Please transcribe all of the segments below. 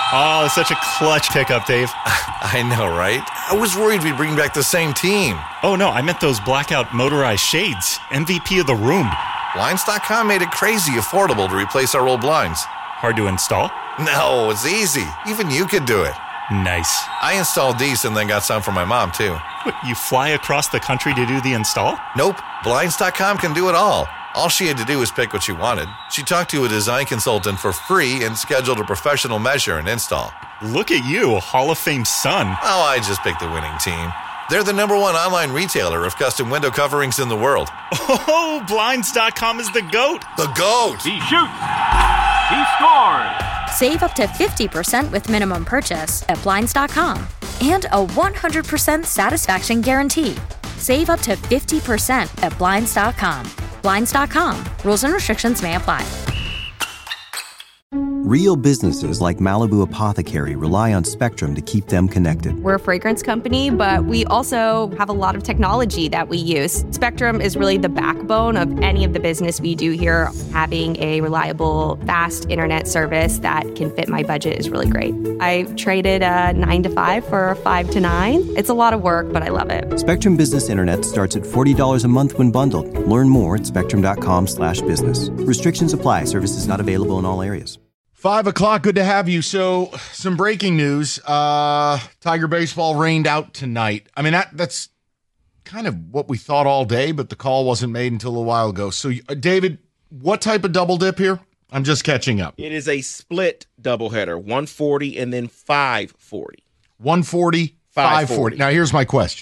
Oh, such a clutch pickup, Dave. I know, right? I was worried we'd bring back the same team. Oh, no, I meant those blackout motorized shades. MVP of the room. Blinds.com made it crazy affordable to replace our old blinds. Hard to install? No, it's easy. Even you could do it. Nice. I installed these and then got some for my mom, too. What, you fly across the country to do the install? Nope. Blinds.com can do it all. All she had to do was pick what she wanted. She talked to a design consultant for free and scheduled a professional measure and install. Look at you, a Hall of Fame son. Oh, I just picked the winning team. They're the #1 online retailer of custom window coverings in the world. Oh, Blinds.com is the GOAT. The GOAT! He shoots. He scores. Save up to 50% with minimum purchase at Blinds.com. And a 100% satisfaction guarantee. Save up to 50% at Blinds.com. Blinds.com. Rules and restrictions may apply. Real businesses like Malibu Apothecary rely on Spectrum to keep them connected. We're a fragrance company, but we also have a lot of technology that we use. Spectrum is really the backbone of any of the business we do here. Having a reliable, fast internet service that can fit my budget is really great. I traded a 9 to 5 for a 5 to 9. It's a lot of work, but I love it. Spectrum Business Internet starts at $40 a month when bundled. Learn more at spectrum.com/business. Restrictions apply. Services not available in all areas. 5 o'clock, good to have you. So, some breaking news. Tiger baseball rained out tonight. I mean, that's kind of what we thought all day, but the call wasn't made until a while ago. So, David, what type of double dip here? I'm just catching up. It is a split doubleheader, 140 and then 540. 140, 540. Now, here's my question.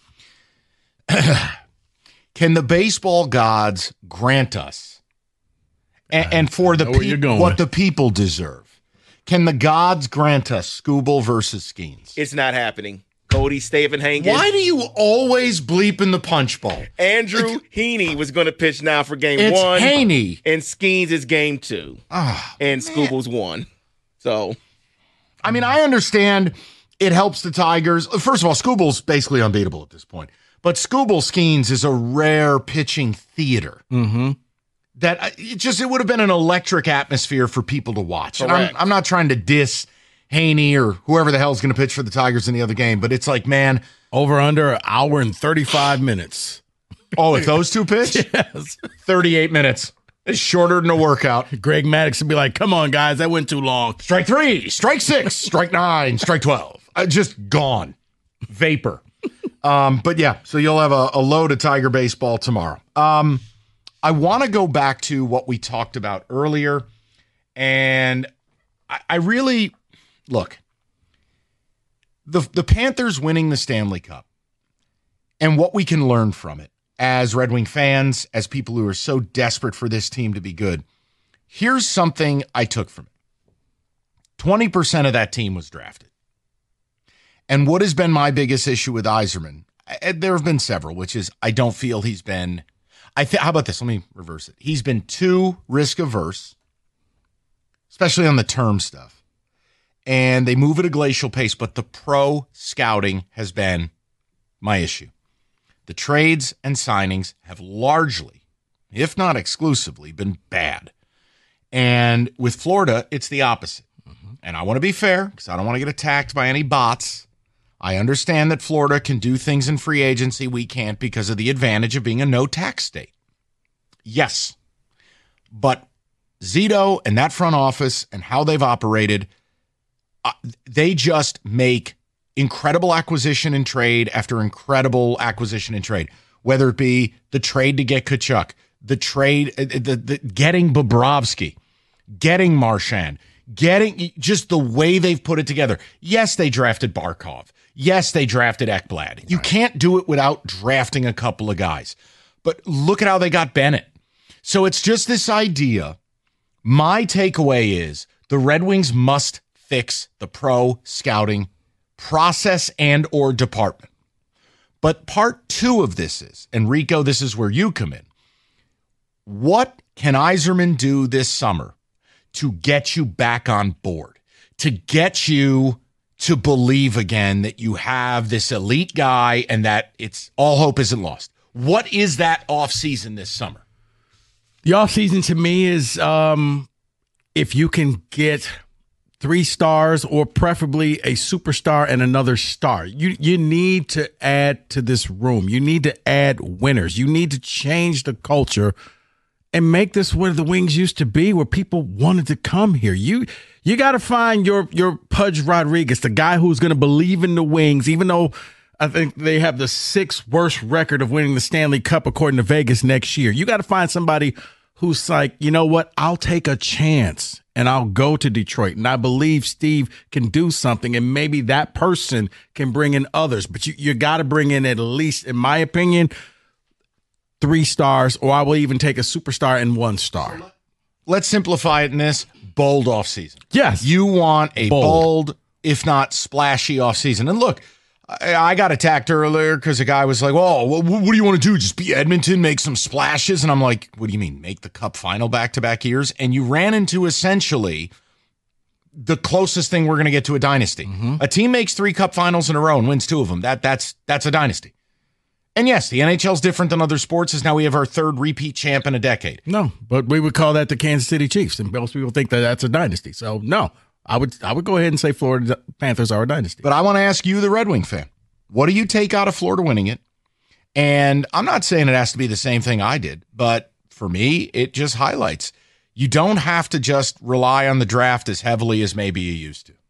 Can the baseball gods grant us and for the what the people deserve? Can the gods grant us Skubal versus Skeens? It's not happening. Cody, Stephen Hangin. Why do you always bleep in the punch bowl? Andrew Heaney was going to pitch now for game it's 1. Haney. And Skeens is game 2. And Skubal's 1. So, I mean, I understand it helps the Tigers. First of all, Skubal's basically unbeatable at this point. But Skubal Skeens is a rare pitching theater. Mm-hmm. That it would have been an electric atmosphere for people to watch. And I'm not trying to diss Haney or whoever the hell is going to pitch for the Tigers in the other game, but it's like, man. Over under an hour and 35 minutes. Oh, if those two pitch? Yes. 38 minutes. It's shorter than a workout. Greg Maddux would be like, come on, guys, that went too long. Strike 3, strike 6, strike 9, strike 12. Just gone. Vapor. But yeah, so you'll have a load of Tiger baseball tomorrow. I want to go back to what we talked about earlier. And I really, look, the Panthers winning the Stanley Cup and what we can learn from it as Red Wing fans, as people who are so desperate for this team to be good. Here's something I took from it. 20% of that team was drafted. And what has been my biggest issue with Yzerman, there have been several, which is I don't feel he's been, how about this? Let me reverse it. He's been too risk averse, especially on the term stuff. And they move at a glacial pace, but the pro scouting has been my issue. The trades and signings have largely, if not exclusively, been bad. And with Florida, it's the opposite. Mm-hmm. And I want to be fair because I don't want to get attacked by any bots. I understand that Florida can do things in free agency we can't because of the advantage of being a no-tax state. Yes. But Zito and that front office and how they've operated, they just make incredible acquisition and trade after incredible acquisition and trade, whether it be the trade to get Tkachuk, the trade, the getting Bobrovsky, getting Marchand, getting just the way they've put it together. Yes, they drafted Barkov. Yes, they drafted Ekblad. You can't do it without drafting a couple of guys. But look at how they got Bennett. So it's just this idea. My takeaway is the Red Wings must fix the pro scouting process and or department. But part 2 of this is, and Rico, this is where you come in. What can Yzerman do this summer to get you back on board, to get you to believe again that you have this elite guy and that it's all hope isn't lost? What is that offseason this summer? The offseason to me is if you can get 3 stars or preferably a superstar and another star. You need to add to this room. You need to add winners. You need to change the culture and make this where the Wings used to be, where people wanted to come here. You got to find your Pudge Rodriguez, the guy who's going to believe in the Wings, even though I think they have the 6th worst record of winning the Stanley Cup according to Vegas next year. You got to find somebody who's like, you know what, I'll take a chance and I'll go to Detroit. And I believe Steve can do something, and maybe that person can bring in others. But you got to bring in, at least, in my opinion, 3 stars, or I will even take a superstar and 1 star. Let's simplify it in this: bold offseason. Yes. You want a bold, if not splashy offseason. And look, I got attacked earlier because a guy was like, "Well, what do you want to do? Just be Edmonton, make some splashes?" And I'm like, "What do you mean, make the Cup final back-to-back years?" And you ran into essentially the closest thing we're going to get to a dynasty. Mm-hmm. A team makes 3 Cup finals in a row and wins 2 of them. That's a dynasty. And yes, the NHL is different than other sports, as now we have our 3rd repeat champ in a decade. No, but we would call that the Kansas City Chiefs, and most people think that that's a dynasty. So no. I would go ahead and say Florida Panthers are a dynasty. But I want to ask you, the Red Wing fan, what do you take out of Florida winning it? And I'm not saying it has to be the same thing I did, but for me, it just highlights you don't have to just rely on the draft as heavily as maybe you used to.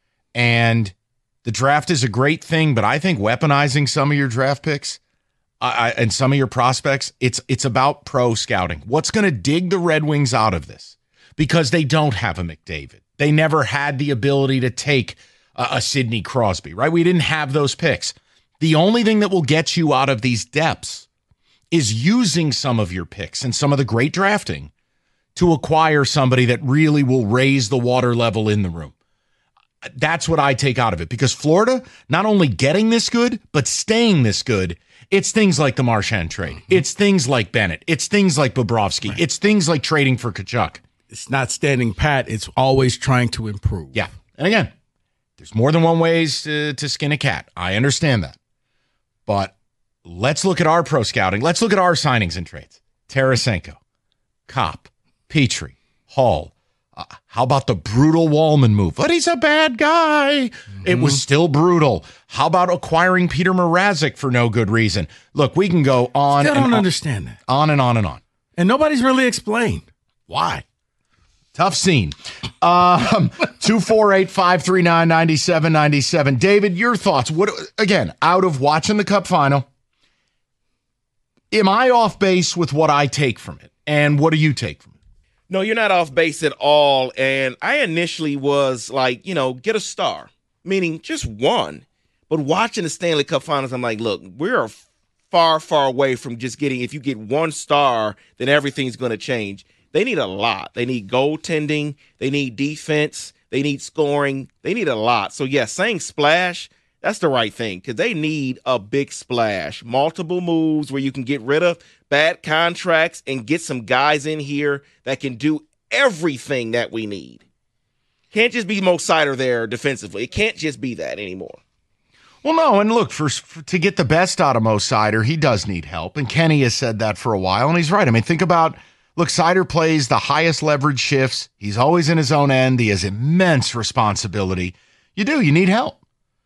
And the draft is a great thing, but I think weaponizing some of your draft picks and some of your prospects, it's about pro scouting. What's going to dig the Red Wings out of this? Because they don't have a McDavid. They never had the ability to take a Sidney Crosby, right? We didn't have those picks. The only thing that will get you out of these depths is using some of your picks and some of the great drafting to acquire somebody that really will raise the water level in the room. That's what I take out of it, because Florida, not only getting this good, but staying this good, it's things like the Marchand trade. Mm-hmm. It's things like Bennett. It's things like Bobrovsky. Right. It's things like trading for Tkachuk. It's not standing pat. It's always trying to improve. Yeah. And again, there's more than one ways to skin a cat. I understand that. But let's look at our pro scouting. Let's look at our signings and trades. Tarasenko, Kopp, Petrie, Hall. How about the brutal Wallman move? But he's a bad guy. Mm-hmm. It was still brutal. How about acquiring Peter Mrazek for no good reason? Look, we can go on. I don't understand that. On and on and on. And nobody's really explained why. Tough scene. 248-539-9797. David, your thoughts. What, again, out of watching the Cup final, am I off base with what I take from it? And what do you take from it? No, you're not off base at all. And I initially was like, get a star, meaning just 1. But watching the Stanley Cup finals, I'm like, look, we're far, far away from just getting, if you get 1 star, then everything's going to change. They need a lot. They need goaltending. They need defense. They need scoring. They need a lot. So, yeah, saying splash, that's the right thing, because they need a big splash. Multiple moves where you can get rid of bad contracts and get some guys in here that can do everything that we need. Can't just be Mo Seider there defensively. It can't just be that anymore. Well, no, and look, to get the best out of Mo Seider, he does need help, and Kenny has said that for a while, and he's right. I mean, think about... Look, Seider plays the highest leverage shifts. He's always in his own end. He has immense responsibility. You need help.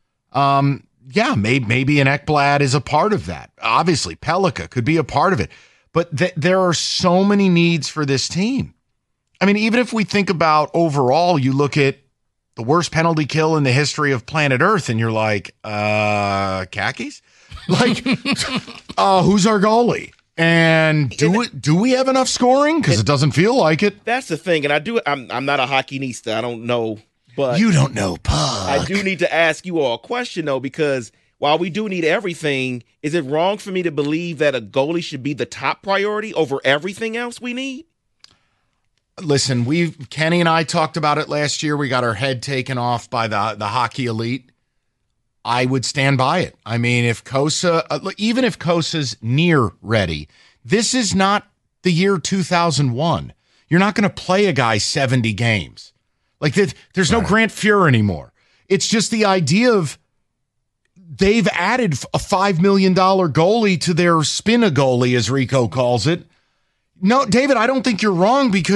Yeah, maybe an Ekblad is a part of that. Obviously, Pellica could be a part of it. But there are so many needs for this team. I mean, even if we think about overall, you look at the worst penalty kill in the history of planet Earth, and you're like, khakis? Like, who's our goalie? And do we have enough scoring? Because it doesn't feel like it. That's the thing. And I'm not a hockey-nista. I don't know. But you don't know puck. I do need to ask you all a question, though, because while we do need everything, is it wrong for me to believe that a goalie should be the top priority over everything else we need? Listen, Kenny and I talked about it last year. We got our head taken off by the hockey elite. I would stand by it. I mean, if Kosa, even if Kosa's near ready, this is not the year 2001. You're not going to play a guy 70 games. Like, there's no Grant Fuhr anymore. It's just the idea of they've added a $5 million goalie to their spin-a goalie, as Rico calls it. No, David, I don't think you're wrong, because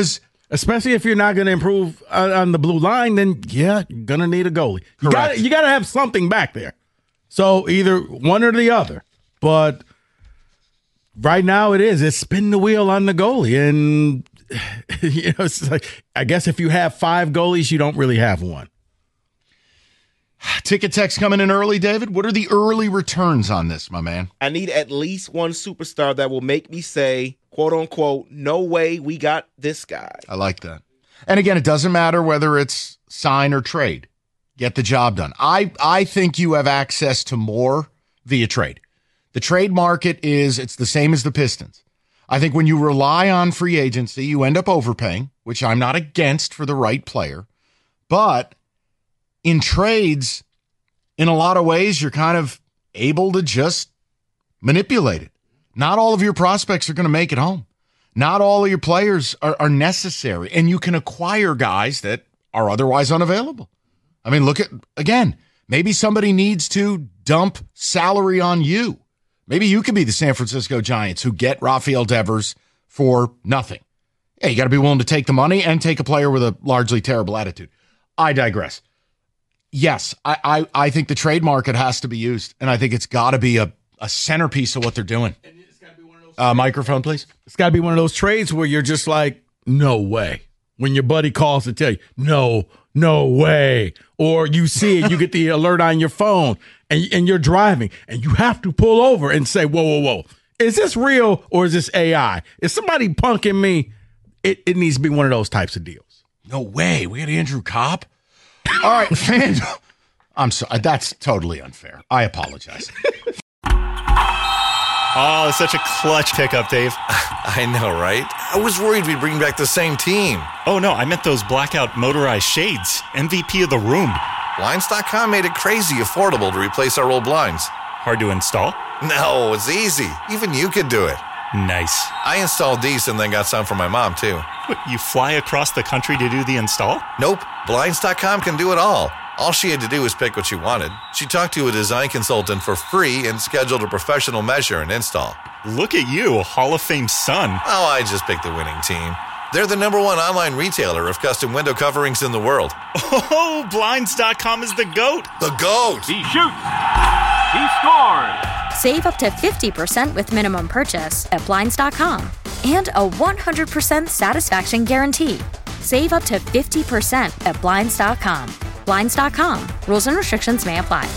Especially if you're not going to improve on the blue line, then yeah, you're going to need a goalie. You got to have something back there. So either one or the other. But right now it's spin the wheel on the goalie. And it's like, I guess if you have 5 goalies, you don't really have one. Ticket text coming in early, David. What are the early returns on this, my man? I need at least one superstar that will make me say, quote unquote, no way we got this guy. I like that. And again, it doesn't matter whether it's sign or trade. Get the job done. I think you have access to more via trade. The trade market it's the same as the Pistons. I think when you rely on free agency, you end up overpaying, which I'm not against for the right player. But in trades, in a lot of ways, you're kind of able to just manipulate it. Not all of your prospects are going to make it home. Not all of your players are necessary. And you can acquire guys that are otherwise unavailable. I mean, look at, again, maybe somebody needs to dump salary on you. Maybe you could be the San Francisco Giants who get Rafael Devers for nothing. Yeah, you got to be willing to take the money and take a player with a largely terrible attitude. I digress. Yes, I think the trade market has to be used, and I think it's got to be a centerpiece of what they're doing. Microphone, please. It's got to be one of those trades where you're just like, no way. When your buddy calls to tell you, no way. Or you see it, you get the alert on your phone, and you're driving, and you have to pull over and say, whoa. Is this real or is this AI? Is somebody punking me? It needs to be one of those types of deals. No way. We had Andrew Copp? All right, fans. I'm sorry. That's totally unfair. I apologize. Oh, such a clutch pickup, Dave. I know, right? I was worried we'd bring back the same team. Oh, no, I meant those blackout motorized shades. MVP of the room. Blinds.com made it crazy affordable to replace our old blinds. Hard to install? No, it's easy. Even you could do it. Nice. I installed these and then got some for my mom, too. What, you fly across the country to do the install? Nope. Blinds.com can do it all. All she had to do was pick what she wanted. She talked to a design consultant for free and scheduled a professional measure and install. Look at you, a Hall of Fame son. Oh, I just picked the winning team. They're the #1 online retailer of custom window coverings in the world. Oh, Blinds.com is the GOAT. The GOAT! He shoots. He scores. Save up to 50% with minimum purchase at Blinds.com. And a 100% satisfaction guarantee. Save up to 50% at Blinds.com. Blinds.com. Rules and restrictions may apply.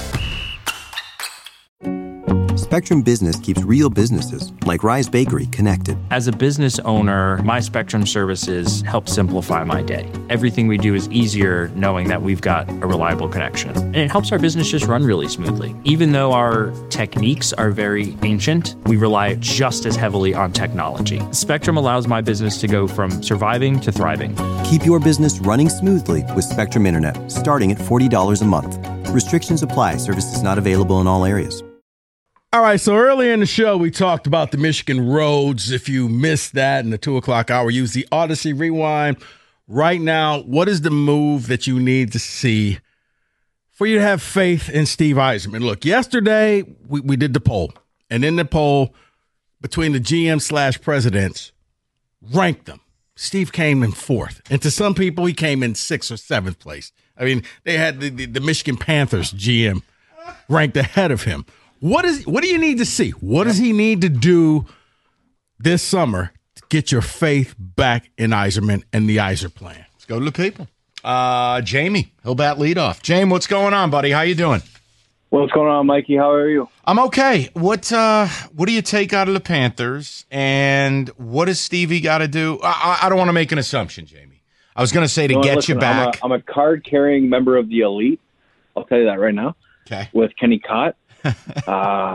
Spectrum Business keeps real businesses, like Rise Bakery, connected. As a business owner, my Spectrum services help simplify my day. Everything we do is easier knowing that we've got a reliable connection. And it helps our business just run really smoothly. Even though our techniques are very ancient, we rely just as heavily on technology. Spectrum allows my business to go from surviving to thriving. Keep your business running smoothly with Spectrum Internet, starting at $40 a month. Restrictions apply. Services not available in all areas. All right, so earlier in the show, we talked about the Michigan roads. If you missed that in the 2 o'clock hour, use the Odyssey Rewind. Right now, what is the move that you need to see for you to have faith in Steve Yzerman? Look, yesterday, we did the poll. And in the poll, between the GM/presidents, ranked them. Steve came in 4th. And to some people, he came in 6th or 7th place. I mean, they had the Michigan Panthers GM ranked ahead of him. What do you need to see? What does he need to do this summer to get your faith back in Yzerman and the Yzer plan? Let's go to the people. Jamie, he'll bat leadoff. Jamie, what's going on, buddy? How you doing? What's going on, Mikey? How are you? I'm okay. What do you take out of the Panthers, and what does Stevie got to do? I don't want to make an assumption, Jamie. I was going to say to get you back. I'm a card-carrying member of the elite. I'll tell you that right now. Okay. With Kenny Cott. I'm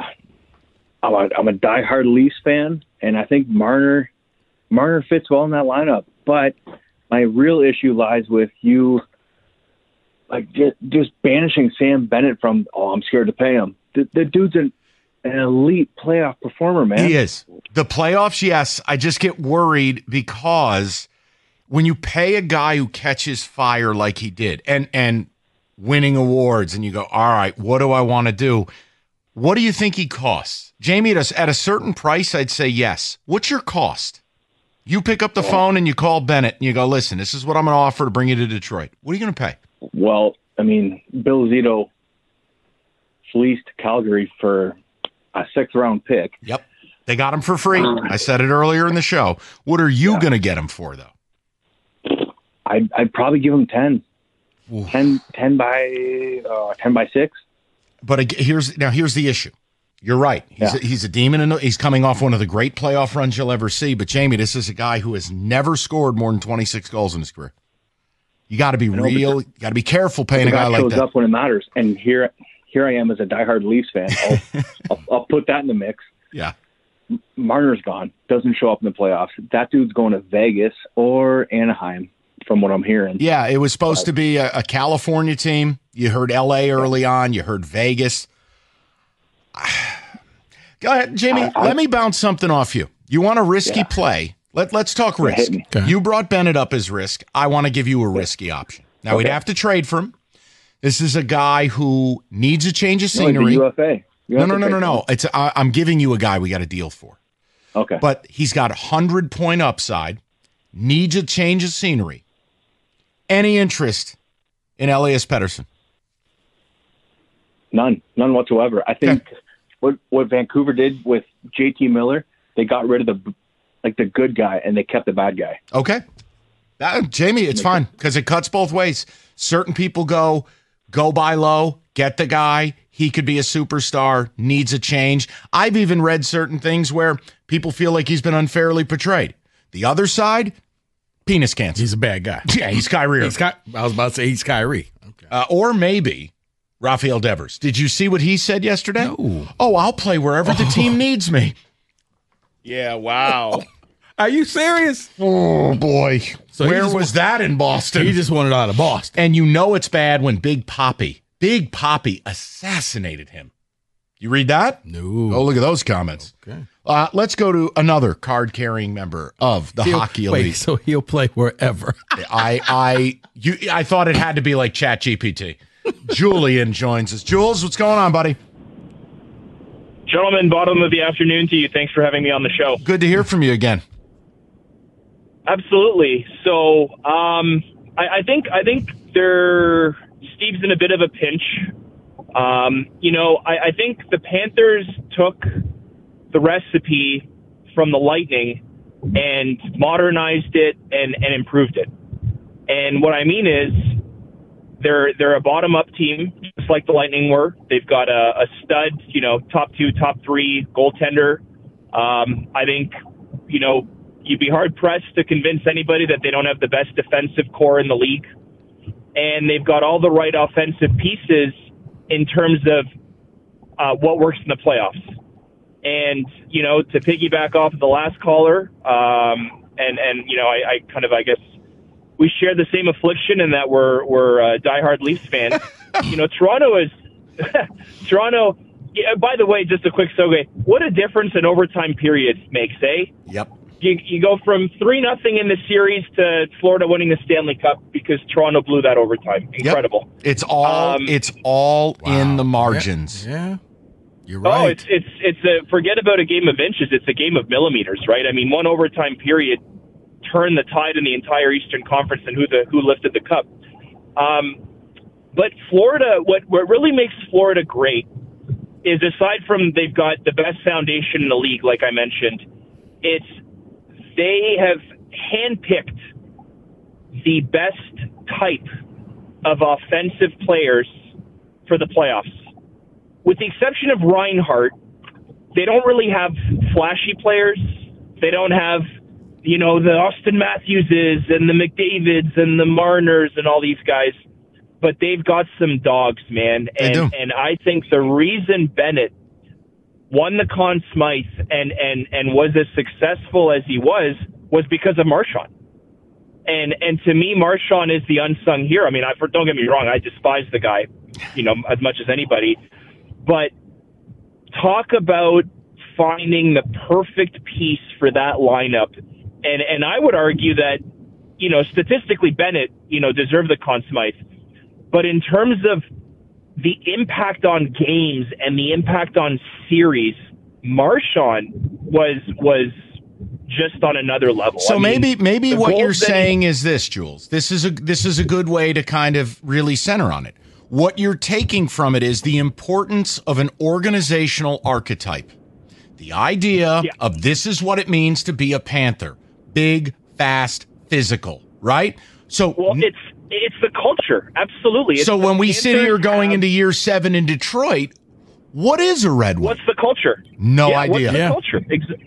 a diehard Leafs fan, and I think Marner fits well in that lineup. But my real issue lies with you, like just banishing Sam Bennett from. Oh, I'm scared to pay him. The dude's an elite playoff performer, man. He is. The playoffs, yes. I just get worried because when you pay a guy who catches fire like he did, and winning awards, and you go, all right, what do I want to do? What do you think he costs? Jamie, at a certain price, I'd say yes. What's your cost? You pick up the phone and you call Bennett and you go, listen, this is what I'm going to offer to bring you to Detroit. What are you going to pay? Well, I mean, Bill Zito fleeced Calgary for a 6th-round pick. Yep. They got him for free. I said it earlier in the show. What are you going to get him for, though? I'd probably give him 10. 10 by 6. But here's the issue. You're right. He's a demon, and he's coming off one of the great playoff runs you'll ever see. But, Jamie, this is a guy who has never scored more than 26 goals in his career. You got to be real. You got to be careful paying a guy like that. Shows up when it matters. And here I am as a diehard Leafs fan. I'll put that in the mix. Yeah. Marner's gone. Doesn't show up in the playoffs. That dude's going to Vegas or Anaheim, from what I'm hearing. Yeah, it was supposed to be a California team. You heard L.A. early on. You heard Vegas. Go ahead, Jamie. Let me bounce something off you. You want a risky play? Let's talk risk. Okay. You brought Bennett up as risk. I want to give you a risky option. Now, we'd have to trade for him. This is a guy who needs a change of scenery. UFA. No. I'm giving you a guy we got a deal for. Okay. But he's got 100-point upside, needs a change of scenery. Any interest in Elias Pettersson? None whatsoever. I think what Vancouver did with JT Miller, they got rid of the good guy and they kept the bad guy. Okay. Jamie, it's fine because it cuts both ways. Certain people go buy low, get the guy. He could be a superstar, needs a change. I've even read certain things where people feel like he's been unfairly portrayed. The other side, penis cancer. He's a bad guy. Yeah, he's Kyrie. I was about to say he's Kyrie. Okay. Or maybe Rafael Devers. Did you see what he said yesterday? No. Oh, I'll play wherever the team needs me. Yeah, wow. Are you serious? Oh, boy. So where was that in Boston? He just wanted out of Boston. And you know it's bad when Big Papi assassinated him. You read that? No. Oh, look at those comments. Okay. Let's go to another card-carrying member of the Hockey Elite. Wait, so he'll play wherever. I thought it had to be like ChatGPT. Julian joins us. Jules, what's going on, buddy? Gentlemen, bottom of the afternoon to you. Thanks for having me on the show. Good to hear from you again. Absolutely. So, I think Steve's in a bit of a pinch. I think the Panthers took the recipe from the Lightning and modernized it and improved it. And what I mean is they're a bottom-up team, just like the Lightning were. They've got a stud, top 2, top 3 goaltender. I think, you'd be hard-pressed to convince anybody that they don't have the best defensive core in the league. And they've got all the right offensive pieces in terms of what works in the playoffs. And, to piggyback off of the last caller, I guess we share the same affliction in that we're diehard Leafs fans. Toronto is Toronto. Yeah, by the way, just a quick segue. What a difference an overtime period makes, eh? Yep. You go from 3-0 in the series to Florida winning the Stanley Cup because Toronto blew that overtime. Incredible. Yep. It's all in the margins. Yeah. You're right. Oh, it's forget about a game of inches. It's a game of millimeters, right? I mean, one overtime period turned the tide in the entire Eastern Conference and who lifted the cup. But Florida, what really makes Florida great is, aside from they've got the best foundation in the league, like I mentioned, they have handpicked the best type of offensive players for the playoffs. With the exception of Reinhart, they don't really have flashy players. They don't have, the Austin Matthewses and the McDavids and the Marners and all these guys. But they've got some dogs, man. And I think the reason Bennett won the Conn Smythe and was as successful as he was because of Marchand. And to me, Marchand is the unsung hero. I mean, don't get me wrong, I despise the guy, as much as anybody. But talk about finding the perfect piece for that lineup. And I would argue that, statistically Bennett, deserved the Conn Smythe. But in terms of the impact on games and the impact on series, Marchand was just on another level. So maybe what you're saying he, is this, Jules. This is a good way to kind of really center on it. What you're taking from it is the importance of an organizational archetype. The idea of this is what it means to be a Panther. Big, fast, physical, right? So it's the culture. Absolutely. So when we sit here going into year 7 in Detroit, what is a Red Wing? What's the culture? No idea. What's the culture?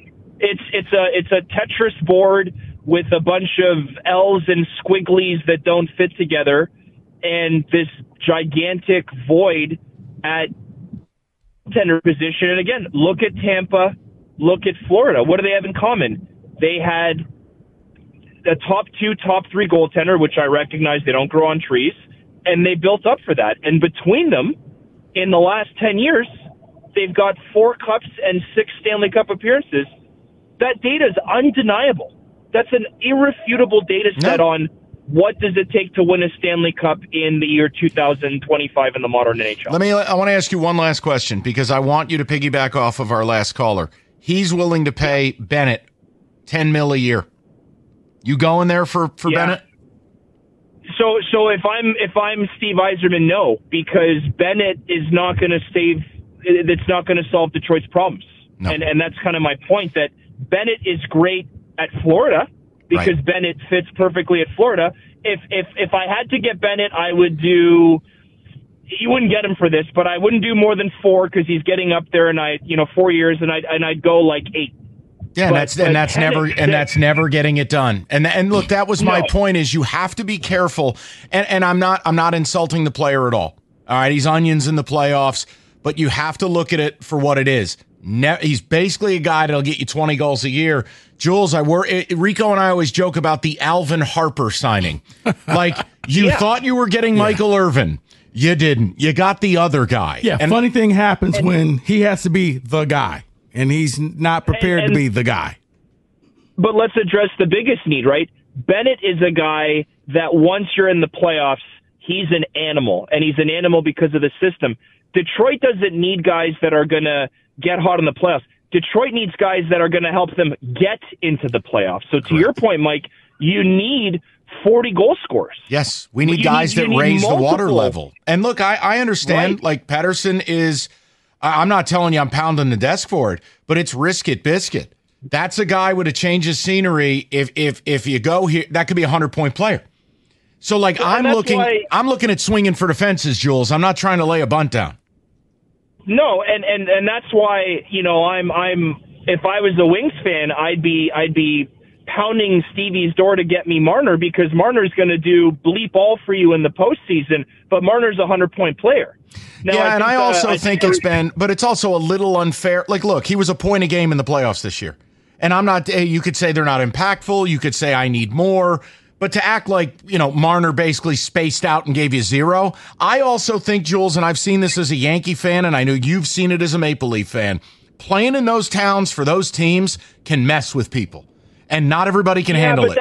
It's a Tetris board with a bunch of L's and squigglies that don't fit together, and this gigantic void at tender position. And again, look at Tampa, look at Florida. What do they have in common? They had a top 2, top 3 goaltender, which I recognize they don't grow on trees, and they built up for that. And between them, in the last 10 years, they've got 4 cups and 6 Stanley Cup appearances. That data is undeniable. That's an irrefutable data set on what does it take to win a Stanley Cup in the year 2025 in the modern NHL. I want to ask you one last question because I want you to piggyback off of our last caller. He's willing to pay Bennett $10 million a year. You going there for Bennett? So if I'm Steve Yzerman, no, because Bennett is not going to save. It's not going to solve Detroit's problems, and that's kind of my point. That Bennett is great at Florida because Bennett fits perfectly at Florida. If I had to get Bennett, I would do. You wouldn't get him for this, but I wouldn't do more than 4 because he's getting up there, and 4 years, and I'd go like 8. Yeah, that's never getting it done. And look, that was my point. Is you have to be careful. And I'm not insulting the player at all. All right, he's onions in the playoffs, but you have to look at it for what it is. He's basically a guy that'll get you 20 goals a year. Jules, Rico and I always joke about the Alvin Harper signing. Like you thought you were getting Michael Irvin. You didn't. You got the other guy. Yeah, and funny thing happens when he has to be the guy, and he's not prepared to be the guy. But let's address the biggest need, right? Bennett is a guy that once you're in the playoffs, he's an animal, and he's an animal because of the system. Detroit doesn't need guys that are going to get hot in the playoffs. Detroit needs guys that are going to help them get into the playoffs. So to your point, Mike, you need 40 goal scorers. Yes, we need guys that raise the water level. And look, I understand, like Pettersson is, I'm not telling you I'm pounding the desk for it, but it's risk it, biscuit. That's a guy with a change of scenery. If you go here, that could be a 100-point player. So like I'm looking at swinging for the fences, Jules. I'm not trying to lay a bunt down. No, and that's why, I'm if I was a Wings fan, I'd be pounding Stevie's door to get me Marner because Marner's going to do bleep all for you in the postseason, but Marner's a 100-point player. Now, I also think but it's also a little unfair. Like, look, he was a point a game in the playoffs this year. And I'm not, you could say they're not impactful. You could say I need more. But to act like, Marner basically spaced out and gave you 0. I also think, Jules, and I've seen this as a Yankee fan, and I know you've seen it as a Maple Leaf fan, playing in those towns for those teams can mess with people. And not everybody can handle it.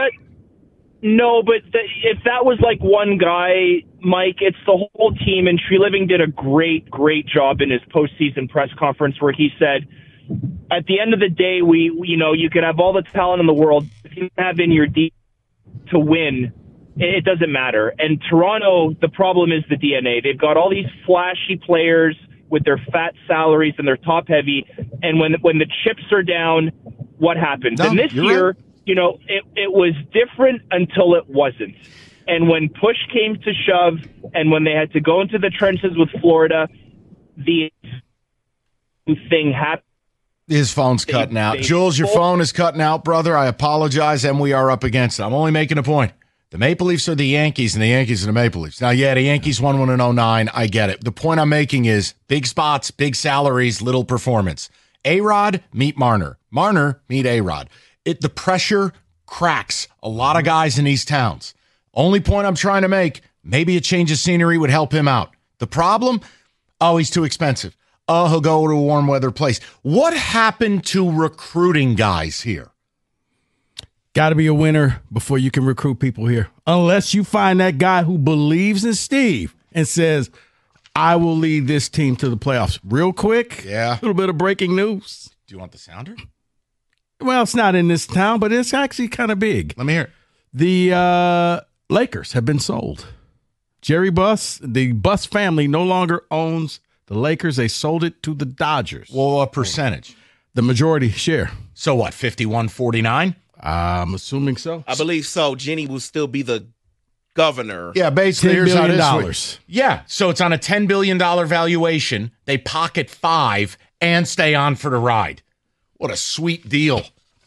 If that was like one guy, Mike, it's the whole team. And Treliving did a great, great job in his postseason press conference where he said, at the end of the day, you can have all the talent in the world. If you have in your deep to win, it doesn't matter. And Toronto, the problem is the DNA. They've got all these flashy players with their fat salaries and they're top heavy. And when the chips are down, what happens? And this year, it was different until it wasn't. And when push came to shove and when they had to go into the trenches with Florida, the thing happened. His phone's cutting out. Jules, your phone is cutting out, brother. I apologize, and we are up against it. I'm only making a point. The Maple Leafs are the Yankees, and the Yankees are the Maple Leafs. Now, the Yankees won one in 2009. I get it. The point I'm making is big spots, big salaries, little performance. A-Rod, meet Marner. Marner, meet A-Rod. The pressure cracks a lot of guys in these towns. Only point I'm trying to make, maybe a change of scenery would help him out. The problem? He's too expensive. He'll go to a warm weather place. What happened to recruiting guys here? Got to be a winner before you can recruit people here. Unless you find that guy who believes in Steve and says, I will lead this team to the playoffs. Real quick, a little bit of breaking news. Do you want the sounder? Well, it's not in this town, but it's actually kind of big. Let me hear it. The Lakers have been sold. Jerry Buss, the Buss family no longer owns the Lakers. They sold it to the Dodgers. Well, what percentage? The majority share. So what, 51-49? I'm assuming so. I believe so. Jenny will still be the governor. Yeah, basically, $10 here's how it billion. is. Yeah, so it's on a $10 billion valuation. They pocket $5 and stay on for the ride. What a sweet deal.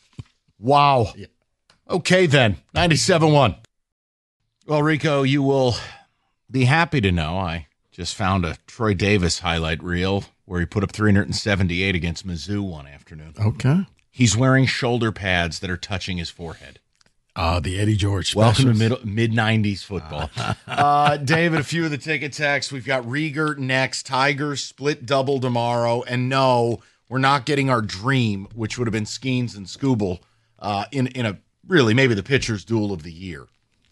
Wow. Yeah. Okay, then. 97.1. Well, Rico, you will be happy to know I just found a Troy Davis highlight reel where he put up 378 against Mizzou one afternoon. Okay. He's wearing shoulder pads that are touching his forehead. The Eddie George Welcome specials. to mid-90s football. David, a few of the ticket texts. We've got Rieger next. Tigers split double tomorrow. And no, we're not getting our dream, which would have been Skeens and Skubal, in a really maybe the pitcher's duel of the year.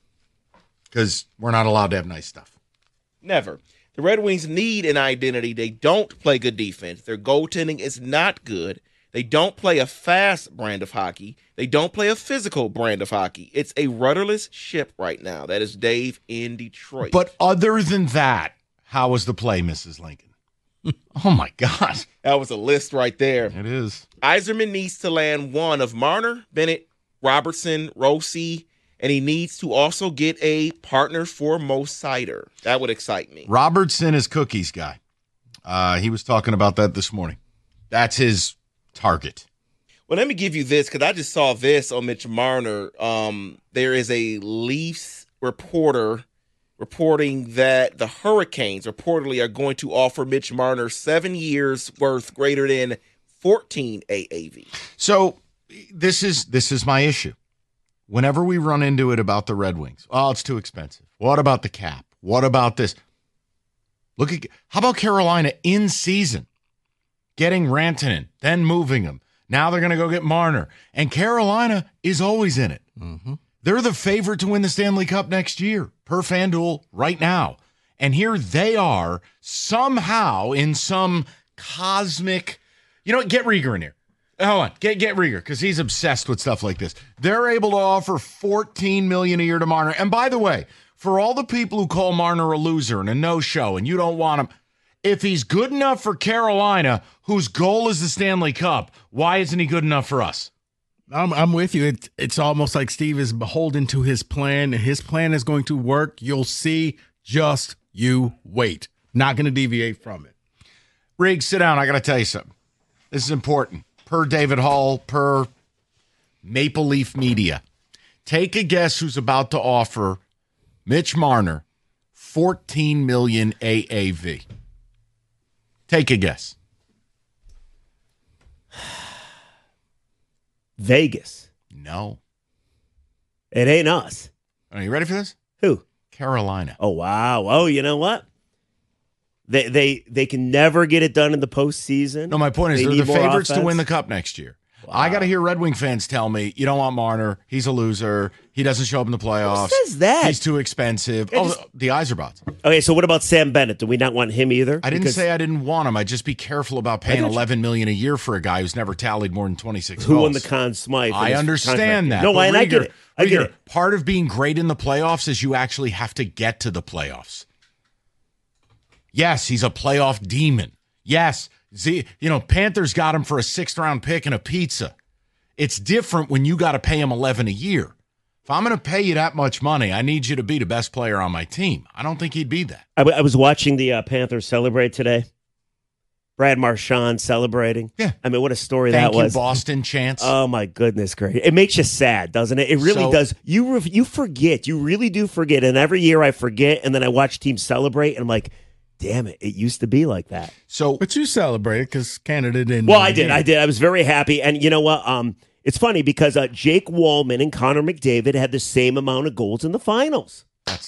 Because we're not allowed to have nice stuff. Never. The Red Wings need an identity. They don't play good defense. Their goaltending is not good. They don't play a fast brand of hockey. They don't play a physical brand of hockey. It's a rudderless ship right now. That is Dave in Detroit. But other than that, how was the play, Mrs. Lincoln? Oh, my God. That was a list right there. It is. Yzerman needs to land one of Marner, Bennett, Robertson, Rossi, and he needs to also get a partner for Mo Sider. That would excite me. Robertson is Cookie's guy. He was talking about that this morning. That's his target. Well, let me give you this, because I just saw this on Mitch Marner. There is a Leafs reporter reporting that the Hurricanes reportedly are going to offer Mitch Marner 7 years worth greater than 14 AAV. So this is my issue. Whenever we run into it about the Red Wings, oh, it's too expensive. What about the cap? What about this? How about Carolina in season? Getting Rantanen, then moving him. Now they're going to go get Marner. And Carolina is always in it. Mm-hmm. They're the favorite to win the Stanley Cup next year, per FanDuel right now. And here they are, somehow in some cosmic, get Rieger in here. Hold on, get Rieger, because he's obsessed with stuff like this. They're able to offer $14 million a year to Marner. And by the way, for all the people who call Marner a loser and a no-show, and you don't want him, if he's good enough for Carolina, whose goal is the Stanley Cup, why isn't he good enough for us? I'm with you. It's almost like Steve is beholden to his plan, and his plan is going to work. You'll see. Just you wait. Not going to deviate from it. Riggs, sit down. I got to tell you something. This is important. Per David Hall, per Maple Leaf Media. Take a guess who's about to offer Mitch Marner $14 million AAV. Take a guess. Vegas. No. It ain't us. Are you ready for this? Who? Carolina. Oh, wow. Oh, you know what? They can never get it done in the postseason. No, my point is They they're need the more favorites to offense. win the Cup next year. Wow. I got to hear Red Wing fans tell me, you don't want Marner. He's a loser. He doesn't show up in the playoffs. Who says that? He's too expensive. The Yzerbots. Okay, so what about Sam Bennett? Do we not want him either? I didn't say I didn't want him. I'd just be careful about paying $11 million a year for a guy who's never tallied more than 26 Who goals. won the Conn Smythe? I understand that. No, but and I get it. I get Rieger, it. Part of being great in the playoffs is you actually have to get to the playoffs. Yes, he's a playoff demon. Yes, Panthers got him for a 6th-round pick and a pizza. It's different when you got to pay him $11 a year. If I'm going to pay you that much money, I need you to be the best player on my team. I don't think he'd be that. I was watching the Panthers celebrate today. Brad Marchand celebrating. Yeah. I mean, what a story Thank that was. you, Boston chants. Oh, my goodness, great. It makes you sad, doesn't it? It really does. You forget. You really do forget. And every year I forget, and then I watch teams celebrate, and I'm like, damn it, it used to be like that. But you celebrated because Canada didn't. Well, I did. I was very happy. And you know what? It's funny because Jake Wallman and Connor McDavid had the same amount of goals in the finals.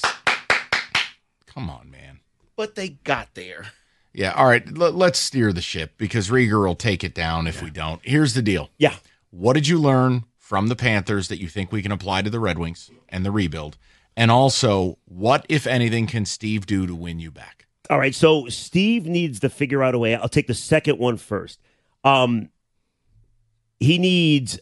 Come on, man. But they got there. Yeah, all right, let's steer the ship because Rieger will take it down if we don't. Here's the deal. Yeah. What did you learn from the Panthers that you think we can apply to the Red Wings and the rebuild? And also, what, if anything, can Steve do to win you back? All right, so Steve needs to figure out a way. I'll take the second one first. He needs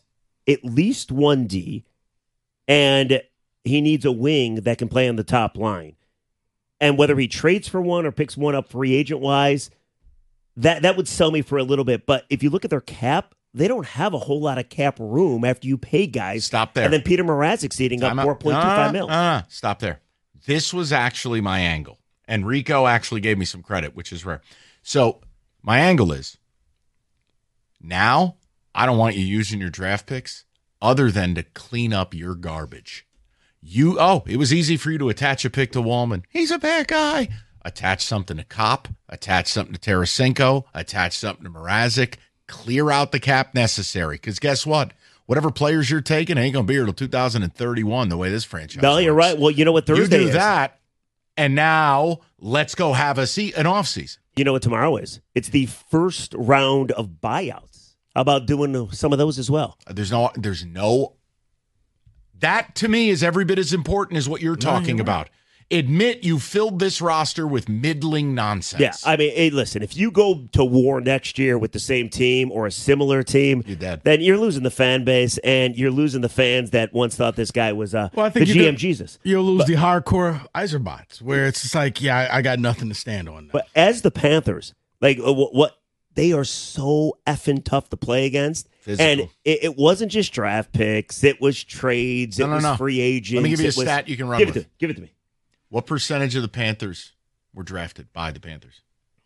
at least 1D, and he needs a wing that can play on the top line. And whether he trades for one or picks one up free agent-wise, that would sell me for a little bit. But if you look at their cap, they don't have a whole lot of cap room after you pay guys. Stop there. And then Peter Mrazek's eating up $4.25 million. Stop there. This was actually my angle. And Rico actually gave me some credit, which is rare. So my angle is, now I don't want you using your draft picks other than to clean up your garbage. It was easy for you to attach a pick to Wallman. He's a bad guy. Attach something to Kopp. Attach something to Tarasenko. Attach something to Mrazek. Clear out the cap necessary. Because guess what? Whatever players you're taking ain't going to be here till 2031 the way this franchise No, you're right. Well, you know what Thursday is? You do that, and now let's go have an offseason. You know what tomorrow is? It's the first round of buyouts. How about doing some of those as well? There's no. That, to me, is every bit as important as what you're talking about. Right. Admit you filled this roster with middling nonsense. Yeah, I mean, hey, listen, if you go to war next year with the same team or a similar team, you're dead. Then you're losing the fan base, and you're losing the fans that once thought this guy was the GM Jesus. You'll lose the hardcore Iserbots, where it's just like, yeah, I got nothing to stand on now. But as the Panthers, like what they are so effing tough to play against. Physical. And it wasn't just draft picks. It was trades. It was free agents. Let me give you a stat you can run with. Give it to me. What percentage of the Panthers were drafted by the Panthers?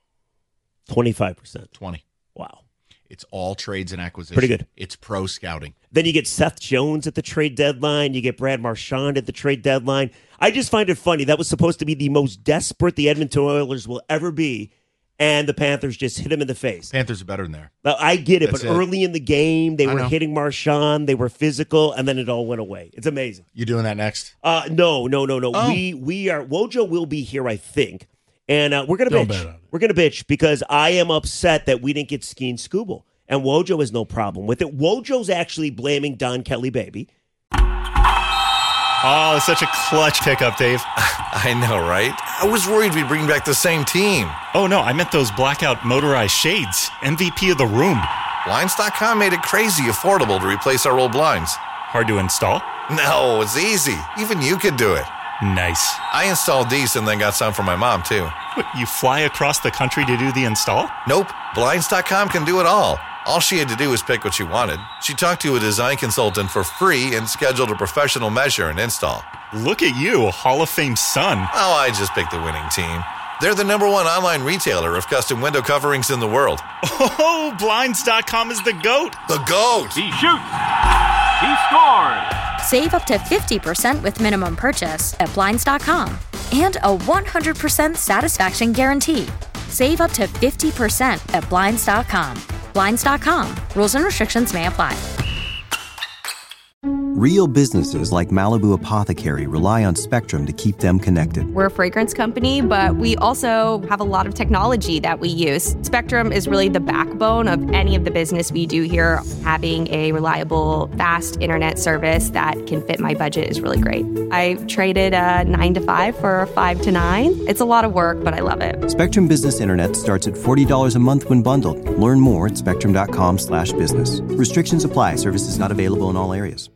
25%. 20. Wow. It's all trades and acquisitions. Pretty good. It's pro scouting. Then you get Seth Jones at the trade deadline. You get Brad Marchand at the trade deadline. I just find it funny. That was supposed to be the most desperate the Edmonton Oilers will ever be. And the Panthers just hit him in the face. Panthers are better than there. Now, I get it, but early in the game, they were hitting Marchand. They were physical, and then it all went away. It's amazing. You doing that next? No. Oh. We are. Wojo will be here, I think, and we're gonna bitch. We're gonna bitch because I am upset that we didn't get Skeen Skubal, and Wojo has no problem with it. Wojo's actually blaming Don Kelly, baby. Oh, such a clutch pickup, Dave. I know, right? I was worried we'd bring back the same team. Oh, no, I meant those blackout motorized shades. MVP of the room. Blinds.com made it crazy affordable to replace our old blinds. Hard to install? No, it's easy. Even you could do it. Nice. I installed these and then got some for my mom, too. What, you fly across the country to do the install? Nope. Blinds.com can do it all. All she had to do was pick what she wanted. She talked to a design consultant for free and scheduled a professional measure and install. Look at you, Hall of Fame son. Oh, I just picked the winning team. They're the #1 online retailer of custom window coverings in the world. Oh, Blinds.com is the GOAT. The GOAT. He shoots. He scores. Save up to 50% with minimum purchase at Blinds.com. And a 100% satisfaction guarantee. Save up to 50% at Blinds.com. Blinds.com. Rules and restrictions may apply. Real businesses like Malibu Apothecary rely on Spectrum to keep them connected. We're a fragrance company, but we also have a lot of technology that we use. Spectrum is really the backbone of any of the business we do here. Having a reliable, fast internet service that can fit my budget is really great. I traded a 9 to 5 for a 5 to 9. It's a lot of work, but I love it. Spectrum Business Internet starts at $40 a month when bundled. Learn more at spectrum.com/business. Restrictions apply. Services not available in all areas.